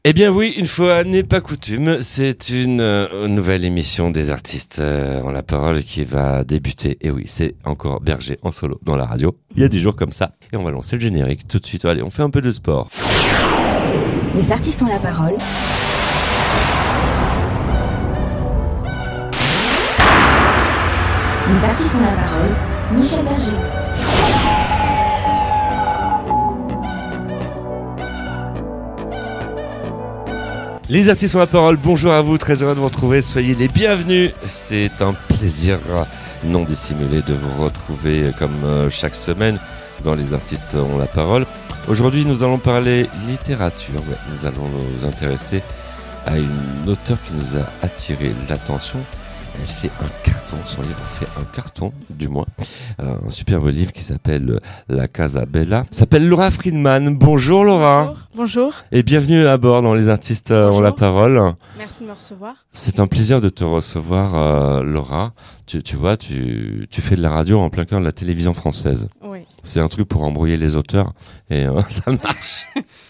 Eh bien oui, une fois n'est pas coutume, c'est une nouvelle émission des artistes en la parole qui va débuter. Et oui, c'est encore Berger en solo dans la radio. Il y a des jours comme ça. Et on va lancer le générique tout de suite. Allez, on fait un peu de sport. Les artistes ont la parole. Les artistes ont la parole. Michel Berger. Les artistes ont la parole, bonjour à vous, très heureux de vous retrouver, soyez les bienvenus. C'est un plaisir non dissimulé de vous retrouver comme chaque semaine dans Les artistes ont la parole. Aujourd'hui, nous allons parler littérature, nous allons nous intéresser à une auteure qui nous a attiré l'attention. Elle fait un carton, son livre fait un carton, du moins. Un superbe livre qui s'appelle La Casa Bella. S'appelle Laura Friedman. Bonjour Laura. Bonjour. Et bienvenue à bord dans Les artistes ont la parole. Merci de me recevoir. C'est un plaisir de te recevoir Laura. Tu vois, tu fais de la radio en plein cœur de la télévision française. Oui. C'est un truc pour embrouiller les auteurs et ça marche.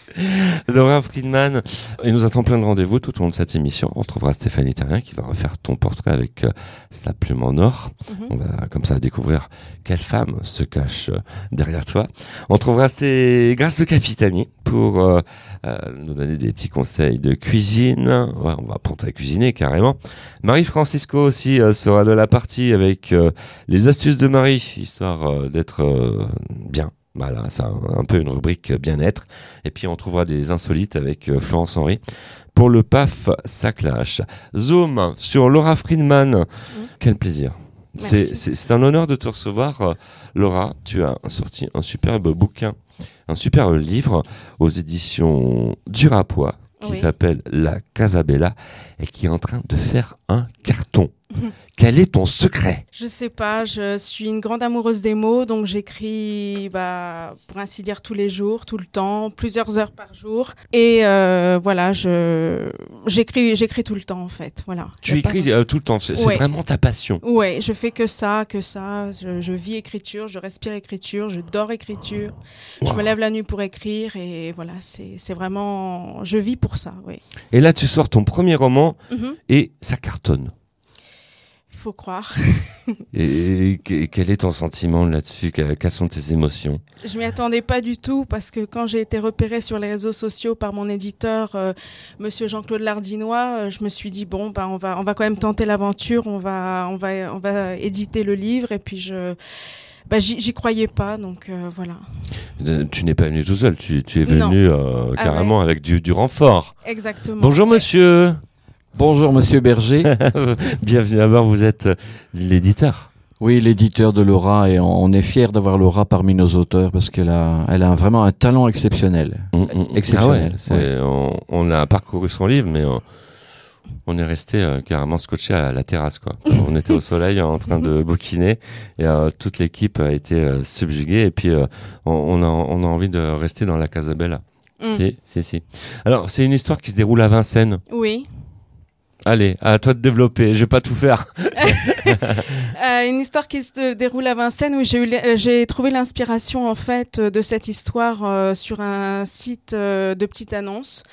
Laura Friedman, il nous attend plein de rendez-vous tout au long de cette émission. On retrouvera Stéphanie Terrien qui va refaire ton portrait avec sa plume en or. On va comme ça découvrir quelle femme se cache derrière toi. On trouvera Grâce de Capitani pour nous donner des petits conseils de cuisine. Ouais, on va apprendre à cuisiner carrément. Marie Francisco aussi sera de la partie avec les astuces de Marie, histoire d'être bien. Voilà, c'est un peu une rubrique bien-être. Et puis on trouvera des insolites avec Florence Henry. Pour le PAF, ça clash. Zoom sur Laura Friedman. Quel plaisir. C'est un honneur de te recevoir, Laura. Tu as sorti un superbe bouquin, un superbe livre aux éditions Durapois qui s'appelle La Casa Bella et qui est en train de faire un carton. Quel est ton secret ? Je sais pas, je suis une grande amoureuse des mots, donc j'écris, pour ainsi dire, tous les jours, tout le temps, plusieurs heures par jour. Et voilà, j'écris tout le temps en fait. Voilà. Tu écris tout le temps, c'est vraiment ta passion. Ouais, je fais que ça. Je vis écriture, je respire écriture, je dors écriture. Wow. Je me lève la nuit pour écrire et voilà, c'est vraiment, je vis pour ça. Oui. Et là, tu sors ton premier roman et ça cartonne. Faut croire. Et quel est ton sentiment là-dessus ? Quelles sont tes émotions ? Je m'y attendais pas du tout parce que quand j'ai été repérée sur les réseaux sociaux par mon éditeur, Monsieur Jean-Claude Lardinois, je me suis dit on va quand même tenter l'aventure, on va éditer le livre et puis j'y croyais pas, donc voilà. Tu n'es pas venu tout seul, tu es venu carrément avec du renfort. Exactement. Bonjour monsieur. Bonjour Monsieur Berger. Bienvenue à bord, vous êtes l'éditeur. Oui, l'éditeur de Laura, et on est fiers d'avoir Laura parmi nos auteurs parce qu'elle a vraiment un talent exceptionnel. Exceptionnel. Ah ouais, on a parcouru son livre, mais on est resté carrément scotché à la terrasse, quoi. On était au soleil en train de bouquiner et toute l'équipe a été subjuguée et puis on a envie de rester dans la Casa Bella. Si. Alors, c'est une histoire qui se déroule à Vincennes. Oui. Allez, à toi de développer, je vais pas tout faire. Une histoire qui se déroule à Vincennes où j'ai trouvé l'inspiration en fait de cette histoire sur un site de petites annonces.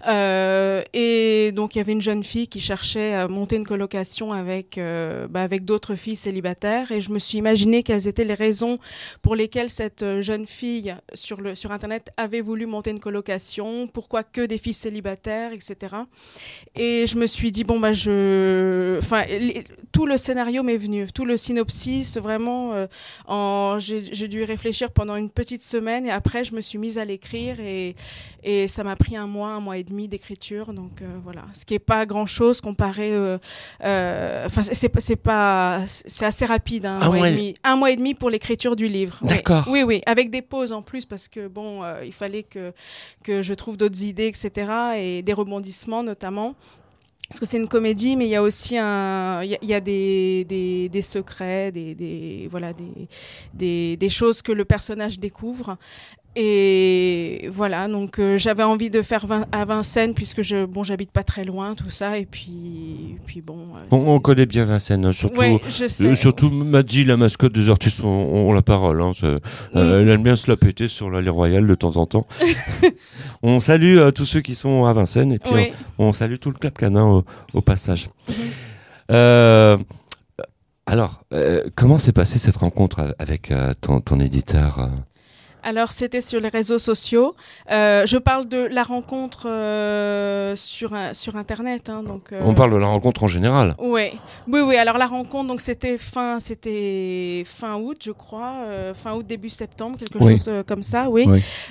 Et donc il y avait une jeune fille qui cherchait à monter une colocation avec d'autres filles célibataires et je me suis imaginé quelles étaient les raisons pour lesquelles cette jeune fille sur internet avait voulu monter une colocation, pourquoi que des filles célibataires, etc. Et je me suis dit tout le scénario m'est venu, tout le synopsis, vraiment, j'ai dû y réfléchir pendant une petite semaine et après je me suis mise à l'écrire et ça m'a pris un mois et demi d'écriture, donc voilà, ce qui est pas grand chose comparé, c'est assez rapide, un mois et demi pour l'écriture du livre. D'accord. Oui, avec des pauses en plus parce que il fallait que je trouve d'autres idées, etc. et des rebondissements notamment. Parce que c'est une comédie, mais il y a aussi il y a des secrets, des choses que le personnage découvre. Et voilà, donc j'avais envie de faire à Vincennes puisque j'habite pas très loin, tout ça, et puis bon. On connaît bien Vincennes, surtout. Ouais, je sais. Surtout Maddy, la mascotte des artistes, ont la parole. Hein, elle aime bien se la péter sur l'allée Royale de temps en temps. On salue tous ceux qui sont à Vincennes et puis on salue tout le Club Canin au passage. Alors, comment s'est passée cette rencontre avec ton éditeur Alors, c'était sur les réseaux sociaux. Je parle de la rencontre sur Internet. Hein, donc, on parle de la rencontre en général. Oui. Alors, la rencontre, donc, c'était fin août, je crois. Fin août, début septembre, quelque chose comme ça, oui.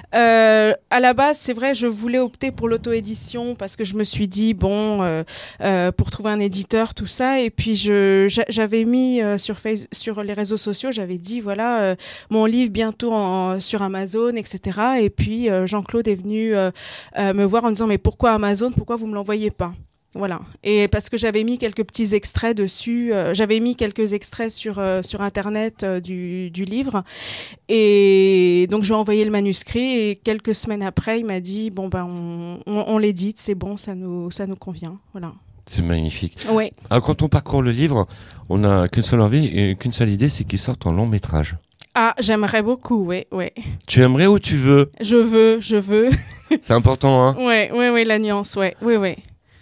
À la base, c'est vrai, je voulais opter pour l'auto-édition parce que je me suis dit, pour trouver un éditeur, tout ça. Et puis, j'avais mis sur les réseaux sociaux, j'avais dit, voilà, mon livre bientôt sur Amazon, etc. Et puis Jean-Claude est venu me voir en disant mais pourquoi Amazon, pourquoi vous me l'envoyez pas? Voilà. Et parce que j'avais mis quelques petits extraits dessus, j'avais mis quelques extraits sur Internet du livre, et donc je lui ai envoyé le manuscrit et quelques semaines après il m'a dit on l'édite, c'est bon, ça nous convient. Voilà. C'est magnifique. Ouais. Alors, quand on parcourt le livre, on n'a qu'une seule envie et qu'une seule idée, c'est qu'il sorte en long métrage. Ah, j'aimerais beaucoup, oui. Tu aimerais ou tu veux? Je veux. C'est important, hein? Oui, la nuance, oui.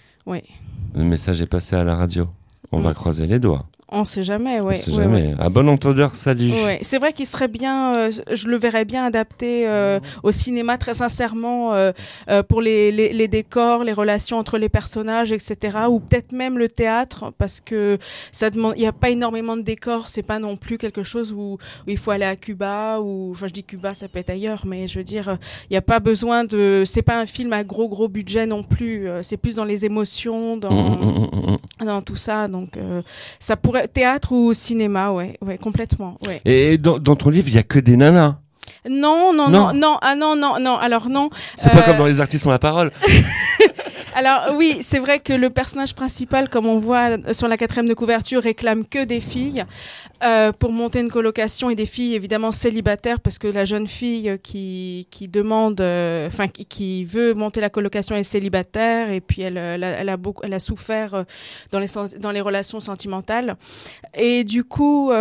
Le message est passé à la radio. On va croiser les doigts. On sait jamais, ouais. On sait jamais. À bon entendeur, salut. Ouais. C'est vrai qu'il serait bien, je le verrais bien adapté au cinéma, très sincèrement, pour les décors, les relations entre les personnages, etc. Ou peut-être même le théâtre, parce que ça demande, il n'y a pas énormément de décors, c'est pas non plus quelque chose où il faut aller à Cuba, enfin je dis Cuba, ça peut être ailleurs, mais je veux dire, il n'y a pas besoin c'est pas un film à gros budget non plus, c'est plus dans les émotions, dans tout ça, donc ça pourrait théâtre ou cinéma, ouais, complètement, ouais. Et dans ton livre, il y a que des nanas? Non, alors non. C'est pas comme dans Les artistes ont la parole. Alors oui, c'est vrai que le personnage principal, comme on voit sur la 4e de couverture, réclame que des filles pour monter une colocation, et des filles évidemment célibataires, parce que la jeune fille qui demande, qui veut monter la colocation est célibataire, et puis elle a souffert dans les relations sentimentales. Et du coup,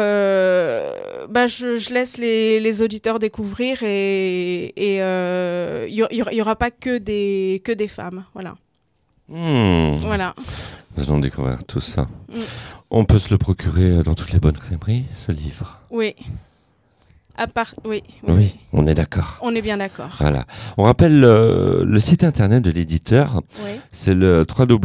je laisse les auditeurs découvrir, et il y aura pas que des femmes, voilà. Voilà. Nous allons découvrir tout ça. On peut se le procurer dans toutes les bonnes crèmeries, ce livre. Oui. Oui, on est d'accord. On est bien d'accord. Voilà. On rappelle le site internet de l'éditeur. Oui. C'est le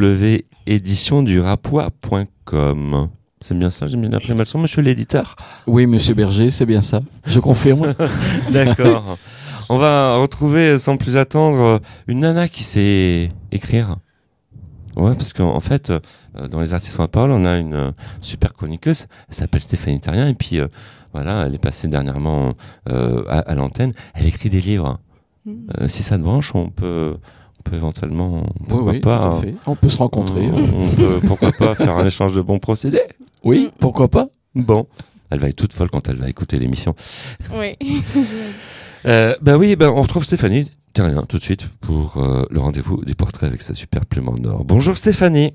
www.éditiondurapois.com. C'est bien ça, j'ai mis l'appel mal son, monsieur l'éditeur? Oui, monsieur Berger, c'est bien ça. Je confirme. D'accord. On va retrouver, sans plus attendre, une nana qui sait écrire. Ouais, parce qu'en fait, dans Les artistes ont la parole, on a une super chroniqueuse, elle s'appelle Stéphanie Terrien, et puis voilà, elle est passée dernièrement à l'antenne. Elle écrit des livres. Si ça te branche, on peut éventuellement, pourquoi pas, tout à fait. On peut se rencontrer. On peut, pourquoi pas, faire un échange de bons procédés. Oui, pourquoi pas. Bon, elle va être toute folle quand elle va écouter l'émission. Oui. On retrouve Stéphanie Terrien tout de suite pour le rendez-vous du portrait avec sa super plume en or. Bonjour Stéphanie.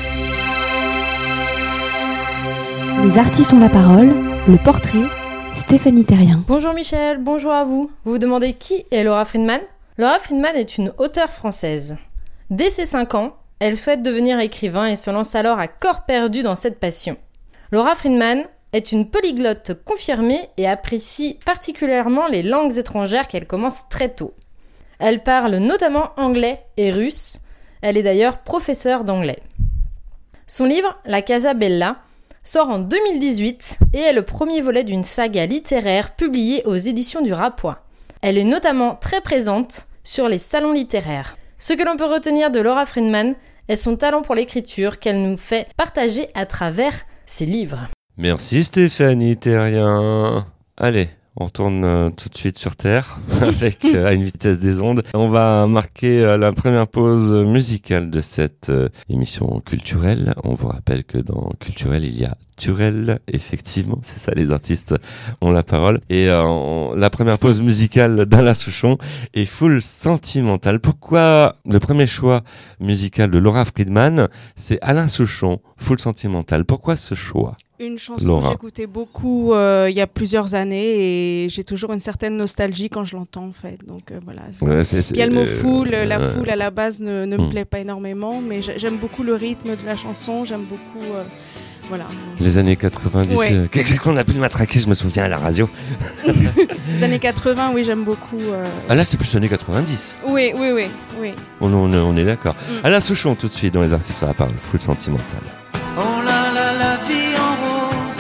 Les artistes ont la parole, le portrait, Stéphanie Terrien. Bonjour Michel, bonjour à vous. Vous vous demandez qui est Laura Friedman ? Laura Friedman est une auteure française. Dès ses 5 ans, elle souhaite devenir écrivain et se lance alors à corps perdu dans cette passion. Laura Friedman est une polyglotte confirmée et apprécie particulièrement les langues étrangères qu'elle commence très tôt. Elle parle notamment anglais et russe. Elle est d'ailleurs professeure d'anglais. Son livre, La Casa Bella, sort en 2018 et est le premier volet d'une saga littéraire publiée aux éditions du Rapois. Elle est notamment très présente sur les salons littéraires. Ce que l'on peut retenir de Laura Friedman est son talent pour l'écriture qu'elle nous fait partager à travers ses livres. Merci Stéphanie Terrien. Allez, On retourne tout de suite sur Terre avec à une vitesse des ondes. On va marquer la première pause musicale de cette émission culturelle. On vous rappelle que dans Culturel, il y a Turel, effectivement, c'est ça, les artistes ont la parole. Et la première pause musicale d'Alain Souchon est full sentimentale. Pourquoi le premier choix musical de Laura Friedman, c'est Alain Souchon, full sentimental? Pourquoi ce choix? Une chanson Laura. que j'écoutais beaucoup il y a plusieurs années et j'ai toujours une certaine nostalgie quand je l'entends en fait. Donc voilà. Ouais, il y a le mot foule, la foule à la base ne me plaît pas énormément, mais j'aime beaucoup le rythme de la chanson, j'aime beaucoup... Voilà. Les années 90, ouais. Qu'est-ce qu'on a pu matraquer, je me souviens à la radio. Les années 80, oui, j'aime beaucoup. Ah là, c'est plus années 90. Oui. On est d'accord. Alain Souchon, tout de suite, dans les artistes à la parole, full sentimental. Oh là là, la vie en rose,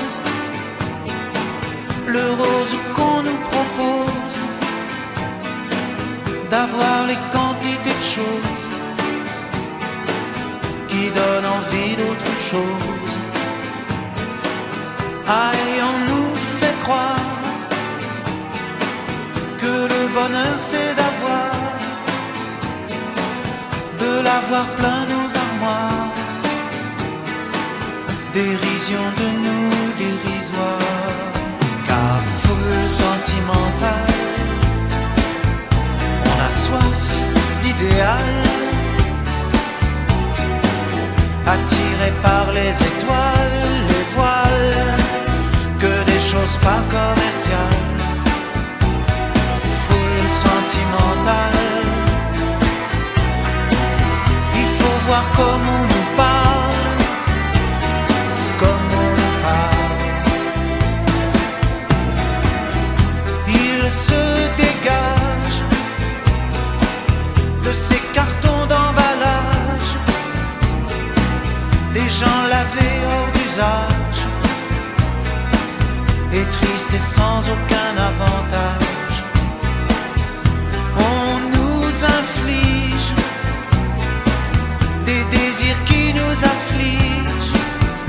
le rose qu'on nous propose, d'avoir les quantités de choses qui donnent envie d'autre chose. Ah, et on nous fait croire que le bonheur c'est de l'avoir plein nos armoires. Dérision de nous dérisoire, car foule sentimentale, on a soif d'idéal, attiré par les étoiles, les voiles, que des choses pas commerciales. Foule sentimentale, il faut voir comme on nous parle, comme on nous parle. Il se dégage de ces cartons d'emballage, des gens lavés hors d'usage, et tristes et sans aucun avantage. On nous inflige des désirs qui nous affligent.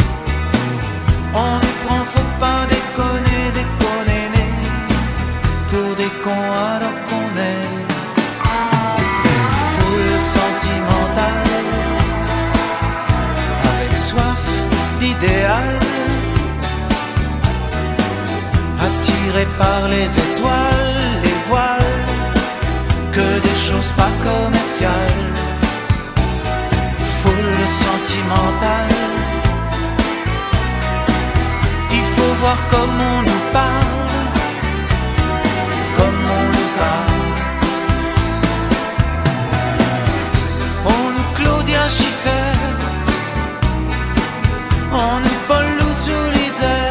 On nous prend, faut pas déconner, déconner, pour des cons alors qu'on est des foules sentimentales, avec soif d'idéal, attirés par les étoiles, les voiles, que des choses pas commerciales. Foule sentimentale, il faut voir comme on nous parle, comme on nous parle. On nous Claudia Schiffer, on nous Paul Lousou-Lizer.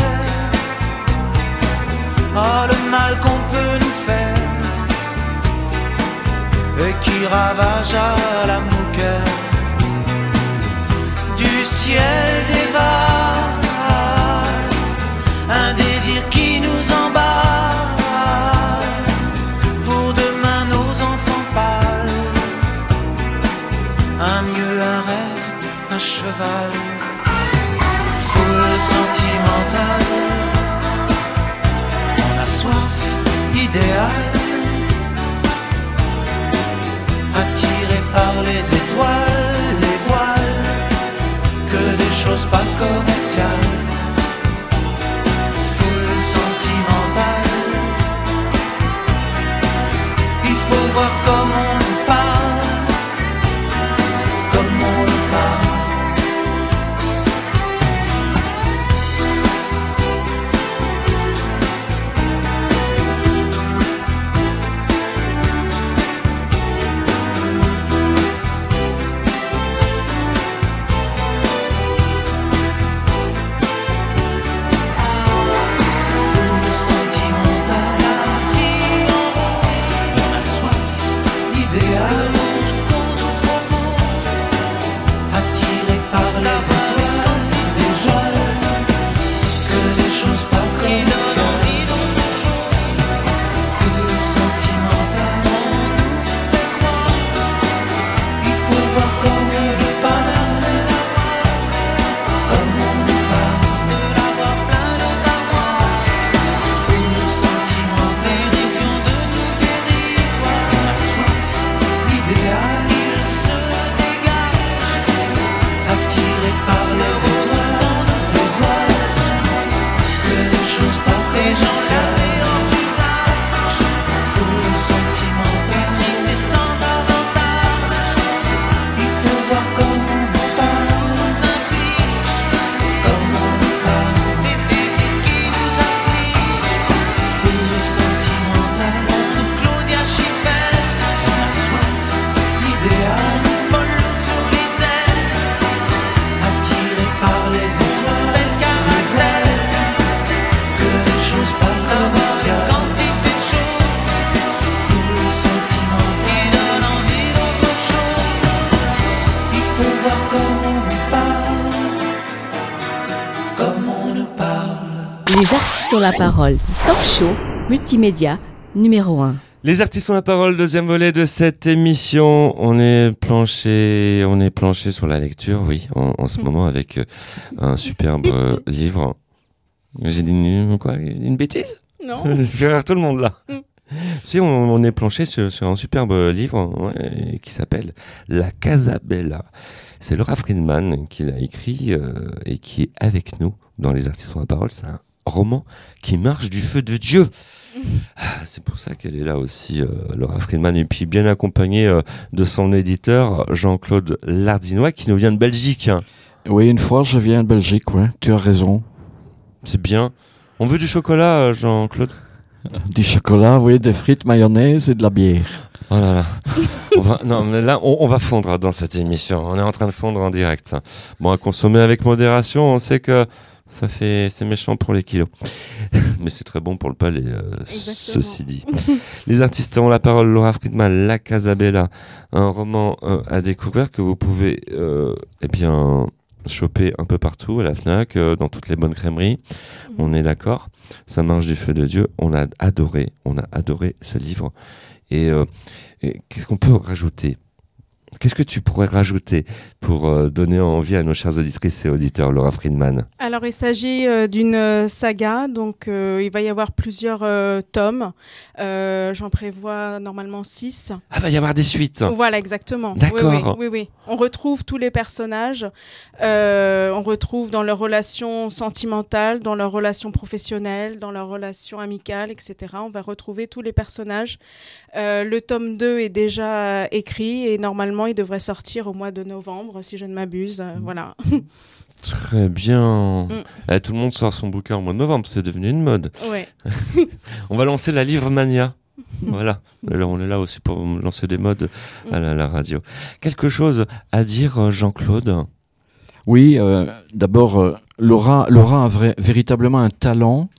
Oh, le mal qu'on peut nous faire et qui ravage à la mouquette. Du ciel dévale un désir qui nous emballe, pour demain nos enfants pâles, un mieux, un rêve, un cheval. Foule sentimentale, on a soif d'idéal, attiré par les étoiles, les voiles, que des choses pas commerciales. Foule sentimentale, il faut voir comme on nous parle, comme on nous parle. Sentimental. Les artistes ont la parole. Talk show, multimédia, numéro 1. Les artistes ont la parole, deuxième volet de cette émission. On est planché sur la lecture, oui, en ce moment avec un superbe livre. J'ai dit une bêtise ? Non. Je fais rire tout le monde là. Si, on est planché sur un superbe livre qui s'appelle La Casa Bella. C'est Laura Friedman qui l'a écrit et qui est avec nous dans Les artistes ont la parole. C'est un roman qui marche du feu de Dieu. C'est pour ça qu'elle est là aussi, Laura Friedman, et puis bien accompagnée de son éditeur Jean-Claude Lardinois qui nous vient de Belgique. Oui, une fois je viens de Belgique, ouais, tu as raison. C'est bien. On veut du chocolat, Jean-Claude ? Du chocolat, oui, des frites, mayonnaise et de la bière. Oh là là. On va fondre dans cette émission. On est en train de fondre en direct. Bon, à consommer avec modération, on sait que c'est méchant pour les kilos. Mais c'est très bon pour le palais, ceci dit. Les artistes ont la parole, Laura Friedman, La Casa Bella, un roman à découvrir que vous pouvez choper un peu partout, à la FNAC, dans toutes les bonnes crèmeries. On est d'accord. Ça marche du feu de Dieu. On a adoré ce livre. Et qu'est-ce qu'on peut rajouter ? Qu'est-ce que tu pourrais rajouter pour donner envie à nos chères auditrices et auditeurs, Laura Friedman ? Alors, il s'agit d'une saga, donc il va y avoir plusieurs tomes. J'en prévois normalement 6. Ah, va y avoir des suites. Voilà, exactement. D'accord. Oui. On retrouve tous les personnages. On retrouve dans leurs relations sentimentales, dans leurs relations professionnelles, dans leurs relations amicales, etc. On va retrouver tous les personnages. Le tome 2 est déjà écrit et normalement, il devrait sortir au mois de novembre, si je ne m'abuse. Voilà. Très bien. Tout le monde sort son bouquin au mois de novembre, c'est devenu une mode. Ouais. On va lancer la Livre Mania. Voilà. Là, on est là aussi pour lancer des modes à la radio. Quelque chose à dire, Jean-Claude ? Oui, d'abord, Laura a véritablement un talent,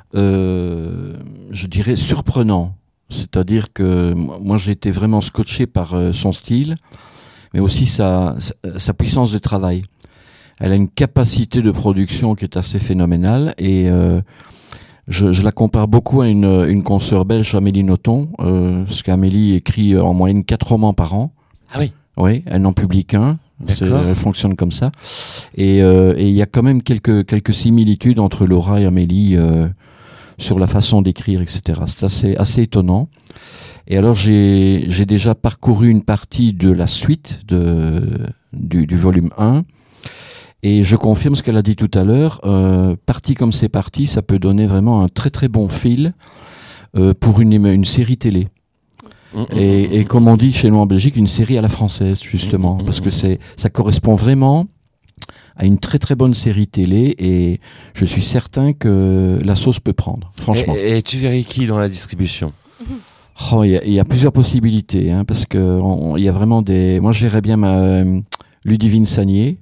je dirais, surprenant. C'est-à-dire que moi, j'ai été vraiment scotché par son style, mais aussi sa puissance de travail. Elle a une capacité de production qui est assez phénoménale et je la compare beaucoup à une consoeur belge, Amélie Nothomb, parce qu'Amélie écrit en moyenne 4 romans par an. Ah oui. Oui, elle n'en publie qu'un. Elle fonctionne comme ça. Et il y a quand même quelques similitudes entre Laura et Amélie sur la façon d'écrire, etc. C'est assez étonnant. Et alors j'ai déjà parcouru une partie de la suite du volume 1. Et je confirme ce qu'elle a dit tout à l'heure. Parti comme c'est parti, ça peut donner vraiment un très très bon fil pour une série télé. Et comme on dit chez nous en Belgique, une série à la française, justement. Parce que ça correspond vraiment à une très très bonne série télé et je suis certain que la sauce peut prendre, franchement. Et tu verrais qui dans la distribution ? Il y a plusieurs possibilités, hein, parce que il y a vraiment moi je verrais bien Ludivine Sagnier.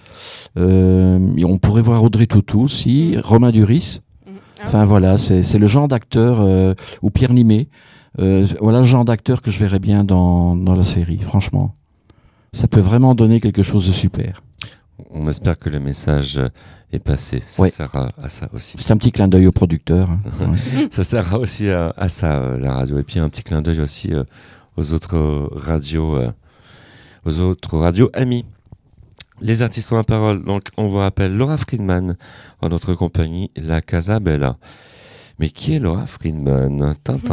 On pourrait voir Audrey Tautou aussi, Romain Duris. Enfin voilà, c'est le genre d'acteur, ou Pierre Nimet. Voilà le genre d'acteur que je verrais bien dans la série, franchement. Ça peut vraiment donner quelque chose de super. On espère que le message est passé. Ça sert à ça aussi. C'est un petit clin d'œil au producteur. Hein. Ouais. Ça sert aussi à ça, la radio. Et puis un petit clin d'œil aussi aux autres radios amis. Les artistes ont la parole. Donc, on vous rappelle Laura Friedman en notre compagnie, La Casa Bella. Mais qui est Laura Friedman ?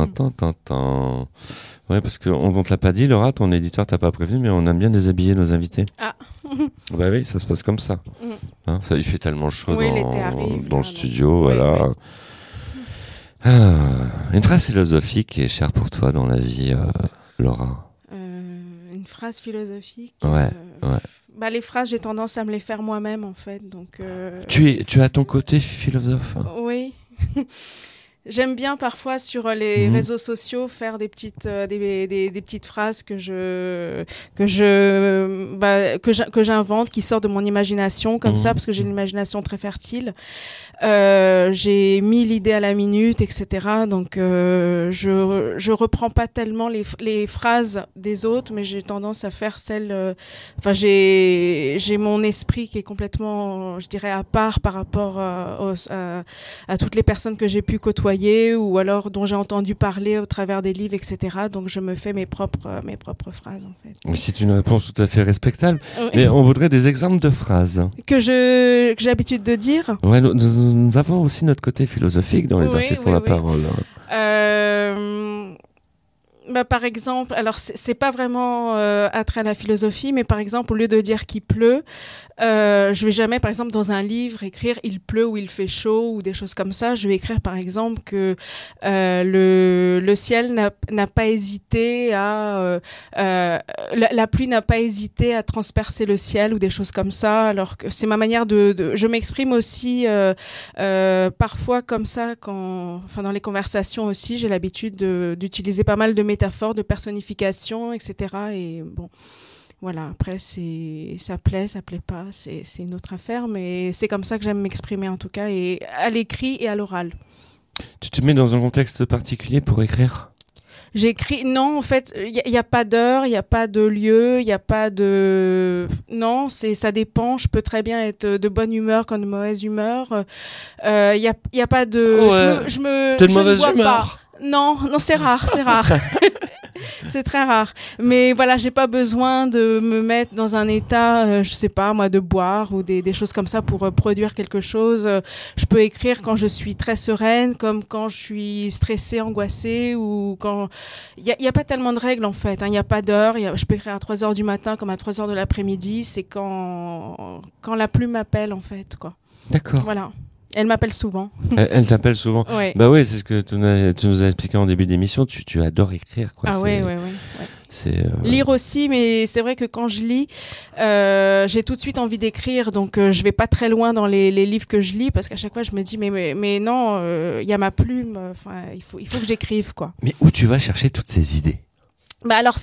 Ouais, parce qu'on ne te l'a pas dit, Laura, ton éditeur t'a pas prévenu, mais on aime bien déshabiller nos invités. Ah. Bah oui, ça se passe comme ça. Hein, ça, il fait tellement chaud dans le studio, voilà. Une phrase philosophique qui est chère pour toi dans la vie, Laura. Une phrase philosophique. Ouais. Bah, les phrases, j'ai tendance à me les faire moi-même, en fait. Donc, Tu as ton côté philosophe. Oui. J'aime bien parfois sur les réseaux sociaux faire des petites des petites phrases que j'invente, qui sortent de mon imagination comme ça, parce que j'ai une imagination très fertile. J'ai 1000 idées à la minute, etc. Donc je reprends pas tellement les phrases des autres, mais j'ai tendance à faire celles. Enfin, j'ai mon esprit qui est complètement, je dirais, à part par rapport à toutes les personnes que j'ai pu côtoyer ou alors dont j'ai entendu parler au travers des livres, etc. Donc je me fais mes propres phrases, en fait. C'est une réponse tout à fait respectable. Oui. Mais on voudrait des exemples de phrases. Que j'ai l'habitude de dire. Ouais, nous avons aussi notre côté philosophique dans les artistes ont la parole. Par exemple, alors c'est pas vraiment attrait à la philosophie, mais par exemple, au lieu de dire qu'il pleut, je vais jamais, par exemple, dans un livre écrire il pleut ou il fait chaud ou des choses comme ça. Je vais écrire, par exemple, que le ciel n'a pas hésité à la pluie n'a pas hésité à transpercer le ciel ou des choses comme ça. Alors que c'est ma manière je m'exprime aussi parfois comme ça dans les conversations aussi. J'ai l'habitude d'utiliser pas mal de métaphores, de personnification, etc. Et bon. Voilà, après, ça plaît pas, c'est une autre affaire, mais c'est comme ça que j'aime m'exprimer en tout cas, et à l'écrit et à l'oral. Tu te mets dans un contexte particulier pour écrire ? J'écris, non, en fait, il y a pas d'heure, il y a pas de lieu, il y a pas de... Non, ça dépend, je peux très bien être de bonne humeur comme de mauvaise humeur. Il y a pas de... Ouais. T'es de mauvaise humeur ? Non, c'est rare. C'est très rare. Mais voilà, j'ai pas besoin de me mettre dans un état, je sais pas, moi, de boire ou des choses comme ça pour produire quelque chose. Je peux écrire quand je suis très sereine, comme quand je suis stressée, angoissée, ou quand... Il y a pas tellement de règles, en fait. Il y a pas d'heure. Je peux écrire à 3h du matin comme à 3h de l'après-midi. C'est quand la plume m'appelle, en fait, quoi. D'accord. Voilà. Elle m'appelle souvent. Elle t'appelle souvent. Ouais. Bah oui, c'est ce que tu nous as expliqué en début d'émission. Tu adores écrire, quoi. Ah ouais. C'est lire aussi, mais c'est vrai que quand je lis, j'ai tout de suite envie d'écrire, donc je vais pas très loin dans les livres que je lis, parce qu'à chaque fois je me dis mais non, il y a ma plume. Enfin, il faut que j'écrive, quoi. Mais où tu vas chercher toutes ces idées ? Bah alors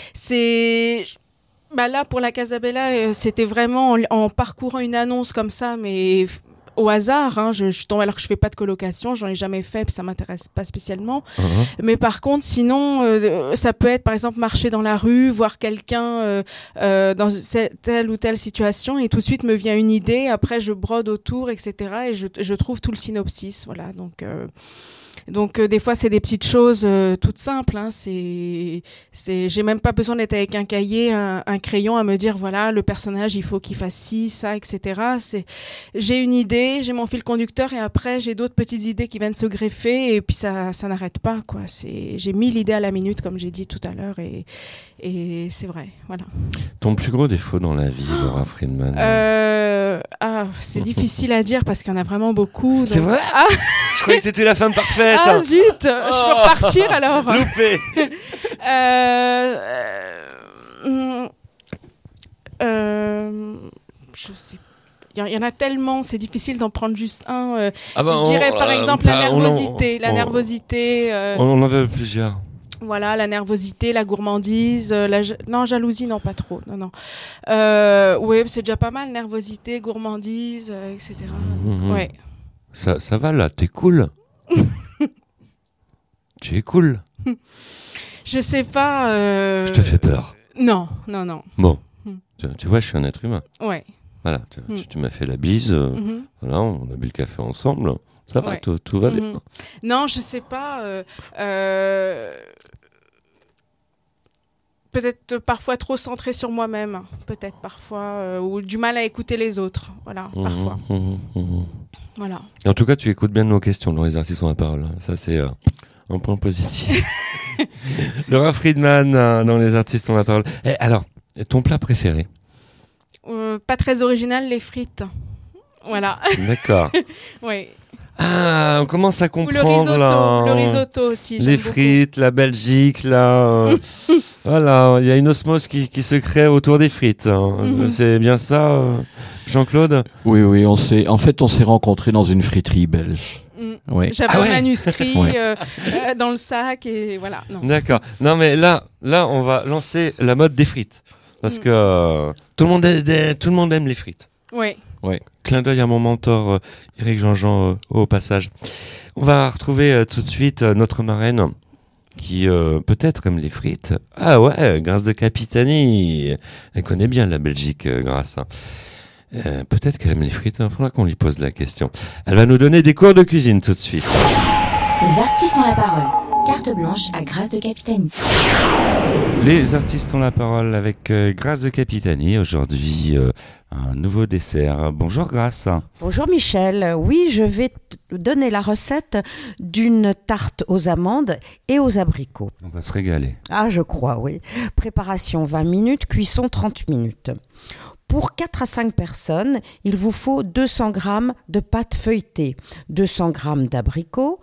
là pour la Casa Bella, c'était vraiment en parcourant une annonce comme ça, mais au hasard, hein, je tombe, alors que je fais pas de colocation, j'en ai jamais fait, puis ça m'intéresse pas spécialement. Mais par contre, sinon, ça peut être par exemple marcher dans la rue, voir quelqu'un dans telle ou telle situation, et tout de suite me vient une idée. Après, je brode autour, etc. Et je trouve tout le synopsis, voilà. Donc des fois c'est des petites choses toutes simples, hein. J'ai même pas besoin d'être avec un cahier, un crayon à me dire voilà, le personnage il faut qu'il fasse ci, ça, etc. J'ai une idée, j'ai mon fil conducteur, et après j'ai d'autres petites idées qui viennent se greffer, et puis ça n'arrête pas, quoi. J'ai 1000 idées à la minute, comme j'ai dit tout à l'heure, et c'est vrai, voilà. Ton plus gros défaut dans la vie, Laura Friedman? C'est difficile à dire parce qu'il y en a vraiment beaucoup. C'est vrai? Je croyais que t'étais la femme parfaite. Ah zut, je peux repartir alors. Loupé. Je sais. Il y en a tellement, c'est difficile d'en prendre juste un. Je dirais par exemple la nervosité. On en avait plusieurs. Voilà, la nervosité, la gourmandise, non, jalousie, non, pas trop, non. Oui, c'est déjà pas mal, nervosité, gourmandise, etc. Ouais. Ça va là, t'es cool. Tu es cool. Je sais pas. Je te fais peur. Non. Bon, tu vois, je suis un être humain. Ouais. Voilà, tu m'as fait la bise. Voilà, on a bu le café ensemble. Ça va, tout va bien. Non, je sais pas. Peut-être parfois trop centré sur moi-même. Peut-être parfois. Ou du mal à écouter les autres. Voilà, parfois. Voilà. En tout cas, tu écoutes bien nos questions dans Les Artistes ont la parole. Ça, c'est un point positif. Laura Friedman, dans Les Artistes ont la parole. Alors, ton plat préféré? Pas très original, les frites. Voilà. D'accord. Oui. Ah, on commence à comprendre. Le risotto aussi. Les frites, la Belgique, là. Voilà, il y a une osmose qui se crée autour des frites. C'est bien ça, Jean-Claude? Oui, on s'est rencontrés dans une friterie belge. Ouais. J'avais Ah ouais. un manuscrit Ouais. dans le sac et voilà. Non. D'accord. Non, mais là, on va lancer la mode des frites. Parce que tout le monde aime les frites. Oui. Clin d'œil à mon mentor, Éric Jean-Jean, au passage. On va retrouver tout de suite notre marraine qui peut-être aime les frites. Ah ouais, Grâce de Capitani. Elle connaît bien la Belgique, Grâce. Peut-être qu'elle aime les frites. Il faudra qu'on lui pose la question. Elle va nous donner des cours de cuisine tout de suite. Les artistes ont la parole. Carte blanche à Grâce de Capitani. Les artistes ont la parole avec Grâce de Capitani. Aujourd'hui, un nouveau dessert. Bonjour Grâce. Bonjour Michel. Oui, je vais te donner la recette d'une tarte aux amandes et aux abricots. On va se régaler. Ah, je crois, oui. Préparation 20 minutes, cuisson 30 minutes. Pour 4 à 5 personnes, il vous faut 200 g de pâte feuilletée, 200 g d'abricots,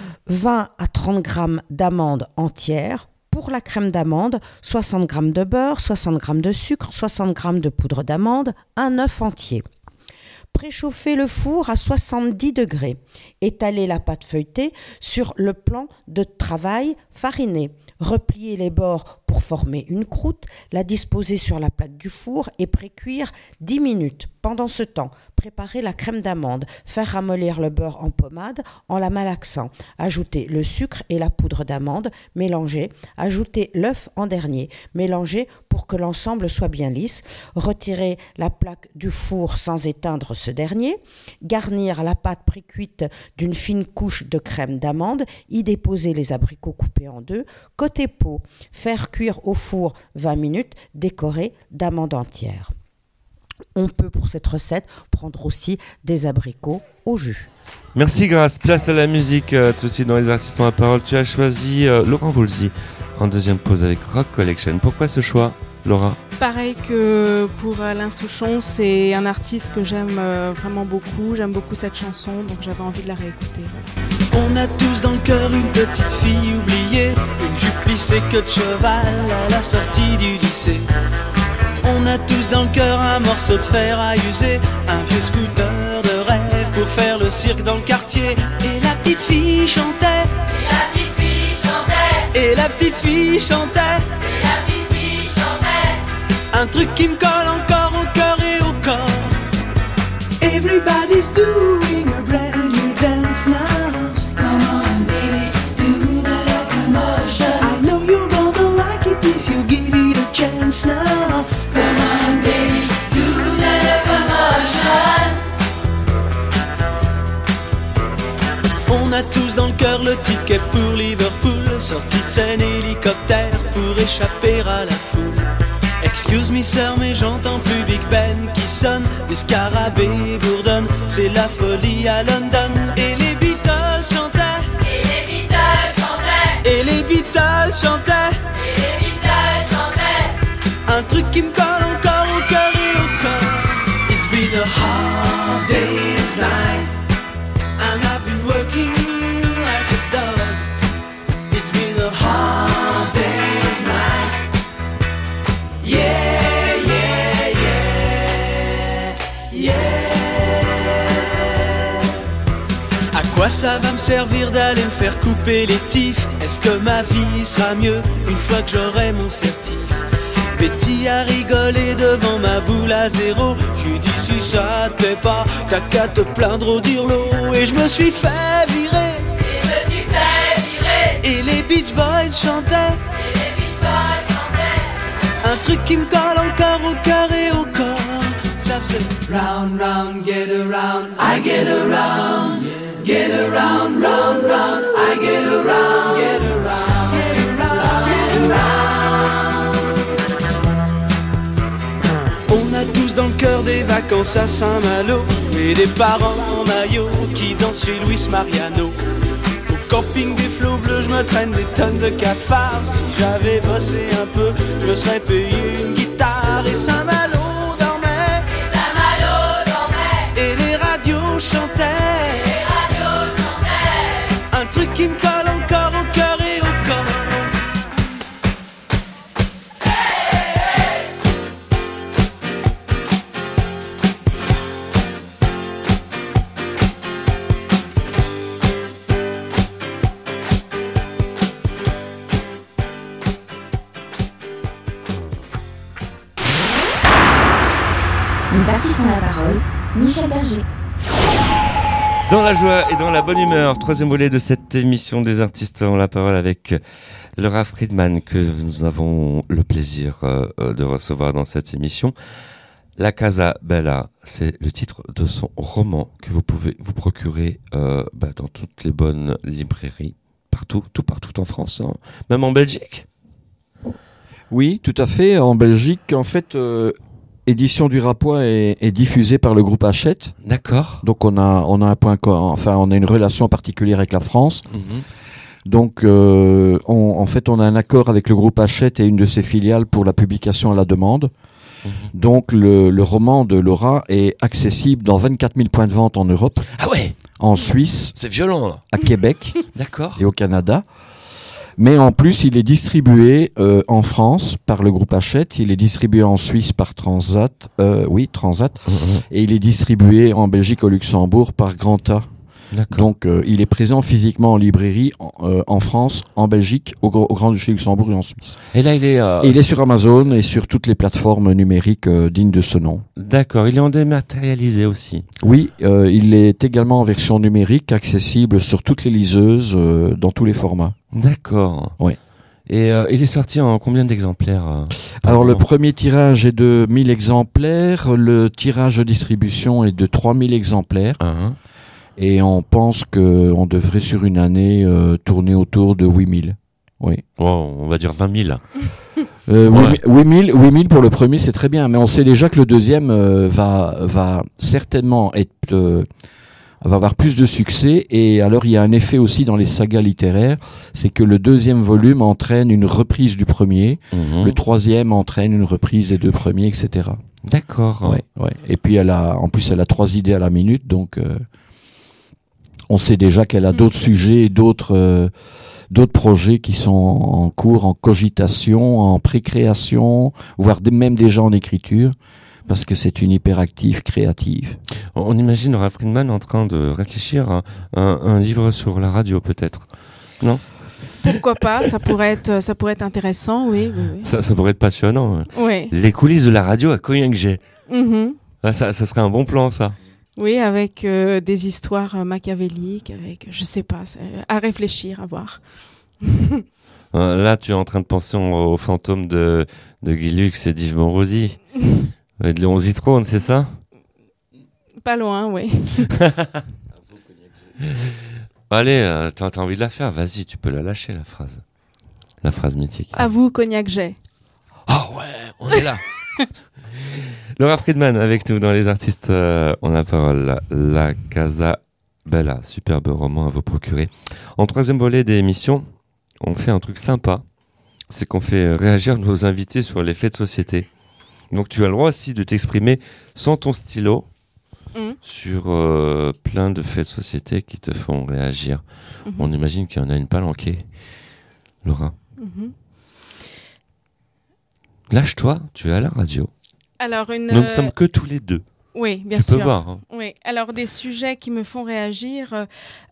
20 à 30 g d'amandes entières. Pour la crème d'amande, 60 g de beurre, 60 g de sucre, 60 g de poudre d'amande, un œuf entier. Préchauffez le four à 70 degrés. Étalez la pâte feuilletée sur le plan de travail fariné. Repliez les bords pour former une croûte, la disposer sur la plaque du four et précuire 10 minutes. Pendant ce temps, préparez la crème d'amande, faire ramollir le beurre en pommade en la malaxant. Ajoutez le sucre et la poudre d'amande, mélangez. Ajoutez l'œuf en dernier, mélangez pour que l'ensemble soit bien lisse. Retirez la plaque du four sans éteindre ce dernier. Garnir la pâte précuite d'une fine couche de crème d'amande, y déposer les abricots coupés en deux. Côté pot, faire cuire au four 20 minutes, décorer d'amandes entières. On peut pour cette recette prendre aussi des abricots au jus. Merci Grâce. Place à la musique tout de suite dans les artistes ont la parole. Tu as choisi Laurent Voulzy en deuxième pause avec Rock Collection. Pourquoi ce choix, Laura? Pareil que pour Alain Souchon, c'est un artiste que j'aime vraiment beaucoup. J'aime beaucoup cette chanson, donc j'avais envie de la réécouter. On a tous dans le cœur une petite fille oubliée, une jupe plissée queue de cheval à la sortie du lycée. On a tous dans le cœur un morceau de fer à user, un vieux scooter de rêve pour faire le cirque dans le quartier. Et la petite fille chantait, Et la petite fille chantait, et la petite fille chantait, et la petite fille chantait. un truc qui me colle encore au cœur et au corps. Everybody's doing a brand new dance now. Come on, baby, do the locomotion. I know you're gonna like it if you give it a chance now. Come on, baby, do the locomotion. On a tous dans le cœur le ticket pour Liverpool, sortie de scène hélicoptère pour échapper à la foule. Excuse me sir, mais j'entends plus Big Ben qui sonne, des scarabées bourdonnent, c'est la folie à London. Et les Beatles chantaient, Et les Beatles chantaient, et les Beatles chantaient, et les Beatles chantaient. un truc qui me colle encore au cœur et au corps. It's been a hard day's life, and I've been working like a dog. It's been a hard day's night. Yeah, yeah, yeah, yeah. À quoi ça va me servir d'aller me faire couper les tifs? Est-ce que ma vie sera mieux une fois que j'aurai mon certif? Betty a rigolé devant ma boule à zéro. J'ai dit si ça te plaît pas, t'as qu'à te plaindre au dirlo. Et je me suis fait virer, Et je me suis fait virer, et les Beach Boys chantaient, et les Beach Boys chantaient. un truc qui me colle encore au cœur et au corps. Ça faisait round, round, get around, I get around. Get around, round, round, I get around. Get around, get around, get around. On a tous dans le cœur des vacances à Saint-Malo, et des parents en maillot qui dansent chez Luis Mariano. Au camping des flots bleus, je me traîne des tonnes de cafards. Si j'avais bossé un peu, je me serais payé une guitare. Et Saint-Malo dormait, Et Saint-Malo dormait, et les radios chantaient, et les radios chantaient. un truc qui me colle encore au cœur et au corps. Les artistes ont la parole. Michel Berger. Dans la joie et dans la bonne humeur, troisième volet de cette émission des artistes ont la parole avec Laura Friedman que nous avons le plaisir de recevoir dans cette émission. La Casa Bella, c'est le titre de son roman que vous pouvez vous procurer dans toutes les bonnes librairies, partout en France, hein. Même en Belgique. Oui, tout à fait. En Belgique, en fait, Édition du Rapois est diffusée par le groupe Hachette. D'accord. Donc on a un point, on a une relation particulière avec la France. Donc on a un accord avec le groupe Hachette et une de ses filiales pour la publication à la demande. Donc le roman de Laura est accessible dans 24 000 points de vente en Europe. Ah ouais. En Suisse. C'est violent là. À Québec. D'accord. Et au Canada. Mais en plus, il est distribué en France par le groupe Hachette, il est distribué en Suisse par Transat, et il est distribué en Belgique au Luxembourg par Granta. D'accord. Donc il est présent physiquement en librairie en France, en Belgique, au Grand-Duché Luxembourg et en Suisse. Et là, il est sur Amazon et sur toutes les plateformes numériques dignes de ce nom. D'accord, il est en dématérialisé aussi. Oui, il est également en version numérique, accessible sur toutes les liseuses, dans tous les formats. D'accord. Oui. Et il est sorti en combien d'exemplaires Alors le premier tirage est de 1000 exemplaires, le tirage de distribution est de 3000 exemplaires. Et on pense qu'on devrait sur une année tourner autour de 8000. Oui. Oh, on va dire 20 000. 8000 pour le premier, c'est très bien. Mais on sait déjà que le deuxième va certainement va avoir plus de succès. Et alors, il y a un effet aussi dans les sagas littéraires. C'est que le deuxième volume entraîne une reprise du premier. Le troisième entraîne une reprise des deux premiers, etc. D'accord. Ouais. Et puis, en plus, elle a 3 idées à la minute. Donc, on sait déjà qu'elle a d'autres sujets, d'autres projets qui sont en cours, en cogitation, en pré-création, voire même déjà en écriture, parce que c'est une hyperactive créative. On imagine Laura Friedman en train de réfléchir à un livre sur la radio, peut-être. Non ? Pourquoi pas, ça pourrait être intéressant, oui. Ça pourrait être passionnant. Oui. Les coulisses de la radio à Cognac-Jet. Ça serait un bon plan, ça. Oui, avec des histoires machiavéliques, avec, je sais pas, à réfléchir, à voir. Là, tu es en train de penser au fantôme de Guy Lux et d'Yves Morosi. Et de Léon Zitrone, c'est ça ? Pas loin, oui. Allez, t'as envie de la faire ? Vas-y, tu peux la lâcher, la phrase. La phrase mythique. À vous, Cognac-Jet. Ah ouais, on est là. Laura Friedman avec nous dans Les Artistes ont la parole. La Casa Bella, superbe roman à vous procurer. En troisième volet des émissions, on fait un truc sympa. C'est qu'on fait réagir nos invités sur les faits de société. Donc tu as le droit aussi de t'exprimer sans ton stylo sur plein de faits de société qui te font réagir. On imagine qu'il y en a une palanquée. Laura. Lâche-toi, tu es à la radio. Alors Nous ne sommes que tous les deux. Oui, bien sûr. Tu peux voir. Hein. Oui. Alors, des sujets qui me font réagir.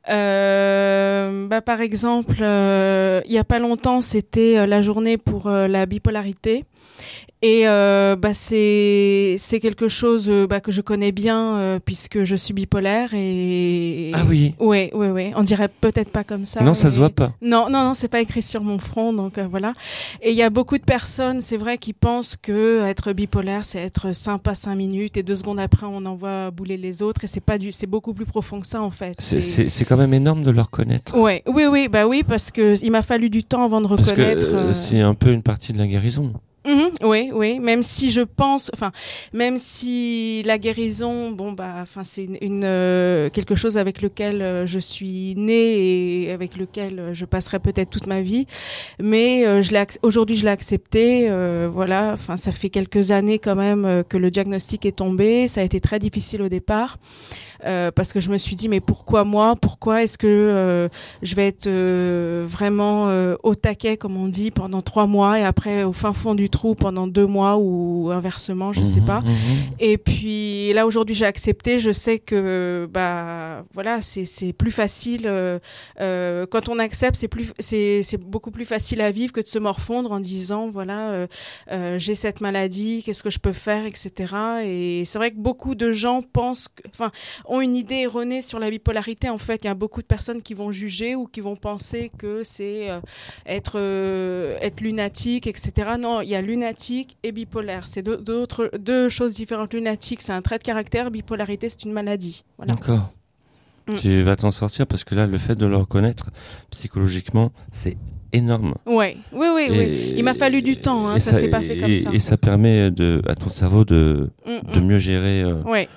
Par exemple, il n'y a pas longtemps, c'était la journée pour la bipolarité. Et c'est quelque chose que je connais bien puisque je suis bipolaire et ah oui. Oui. On dirait peut-être pas comme ça. Non, ça se voit pas. Non, c'est pas écrit sur mon front, donc voilà. Et il y a beaucoup de personnes, c'est vrai, qui pensent que être bipolaire, c'est être sympa 5 minutes et 2 secondes après, on envoie bouler les autres. Et c'est beaucoup plus profond que ça en fait. C'est quand même énorme de le reconnaître. Oui, parce que il m'a fallu du temps avant de reconnaître. Parce que c'est un peu une partie de la guérison. Oui, même si je pense, même si la guérison, c'est quelque chose avec lequel je suis née et avec lequel je passerai peut-être toute ma vie, mais aujourd'hui je l'ai accepté, ça fait quelques années quand même que le diagnostic est tombé, ça a été très difficile au départ. Parce que je me suis dit mais pourquoi moi ? Pourquoi est-ce que je vais être vraiment au taquet comme on dit pendant 3 mois et après au fin fond du trou trou pendant 2 mois ou inversement, je sais pas. Et puis là aujourd'hui j'ai accepté, je sais que voilà, c'est plus facile quand on accepte, c'est beaucoup plus facile à vivre que de se morfondre en disant voilà j'ai cette maladie, qu'est-ce que je peux faire, etc. Et c'est vrai que beaucoup de gens ont une idée erronée sur la bipolarité. En fait, il y a beaucoup de personnes qui vont juger ou qui vont penser que c'est être lunatique, etc. Non, il y a lunatique et bipolaire. C'est deux choses différentes. Lunatique, c'est un trait de caractère. Bipolarité, c'est une maladie. Voilà. D'accord. Tu vas t'en sortir parce que là, le fait de le reconnaître psychologiquement, c'est énorme. Oui. Il m'a fallu du temps. Ça s'est pas fait comme ça. Et ça permet à ton cerveau de mieux gérer. Oui.